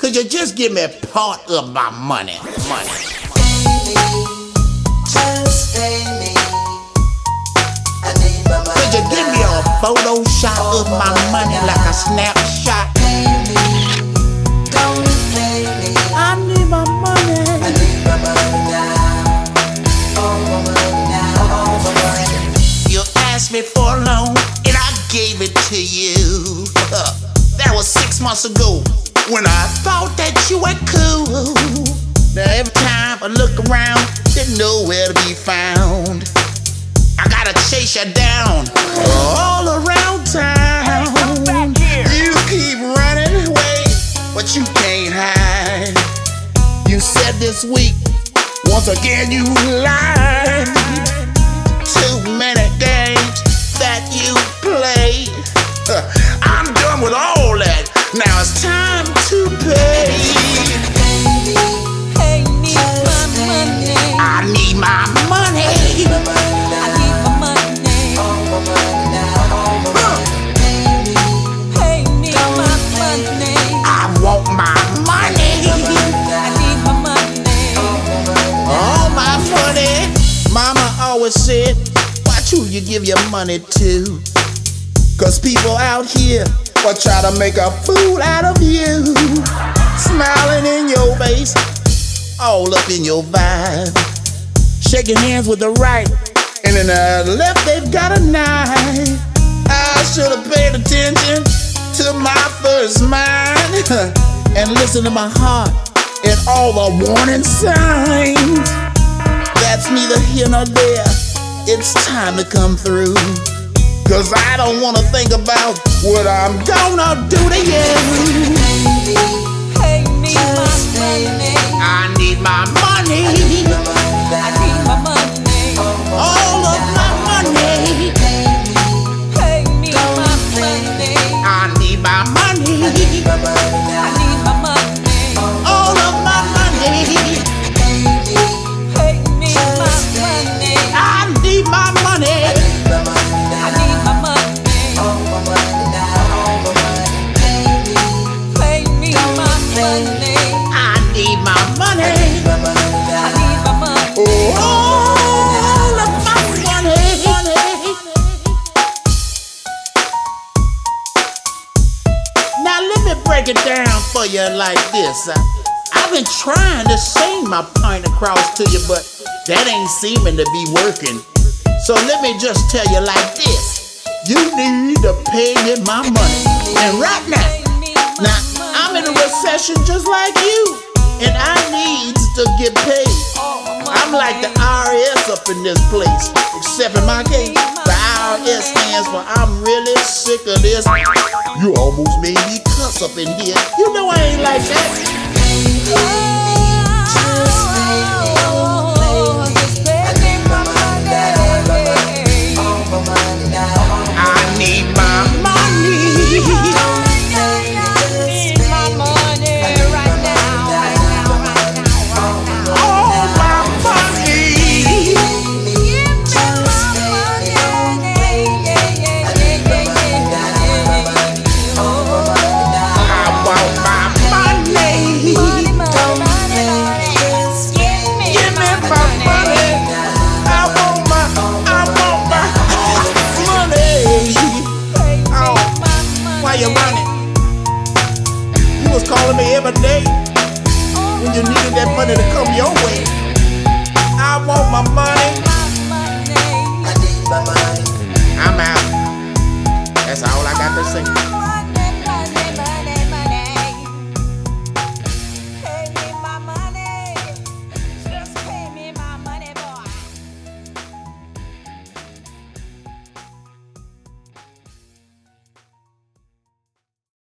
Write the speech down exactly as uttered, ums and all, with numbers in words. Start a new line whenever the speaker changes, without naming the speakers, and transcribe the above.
Could you just give me part of my money? Money.
Just pay me. I need my money.
Could you give me a photo shot of my money like a snapshot?
Pay me. Don't pay me.
I need my money.
I need my money now. All my money now. All my money.
You asked me for a loan and I gave it to you. That was six months ago when I thought that you were cool. Now every time I look around, you're nowhere to be found. I gotta chase you down all around town. You keep running away, but you can't hide. You said this week, once again you lied. Too many games that you play. I'm done with all that. Now it's time to pay.
Pay me my money.
I need my money.
I need my money.
All my money now. All my money.
Pay me my money.
I want my money.
I need my money.
All my money. Mama always said, watch who you give your money to. Cause people out here will try to make a fool out of you. Smiling in your face, all up in your vibe. Shaking hands with the right, and in the left they've got a knife. I should have paid attention to my first mind and listen to my heart and all the warning signs. That's neither here nor there. It's time to come through. Cause I don't wanna think about what I'm gonna do to you.
Pay me my money.
I need my money.
I need my money.
All of my money.
Pay me my money.
I need my money.
I need my money.
All of my money.
Pay me my money.
I need my money.
I need my money. Pay me my money.
I need my money.
I need my money.
All of my money. Now let me break it down for you like this. I, I've been trying to sing my point across to you, but that ain't seeming to be working. So let me just tell you like this. You need to pay me my money. And right now, now I'm in a recession just like you, and I needs to get paid. I'm like the I R S up in this place, except in my case, the I R S stands for I'm really sick of this. You almost made me cuss up in here. You know I ain't like that. I need my money. All my money. I want my money. Give me my money. I want my, I want my money. Oh, why you running? You was calling me every day when you needed that money to come your way. I want my money.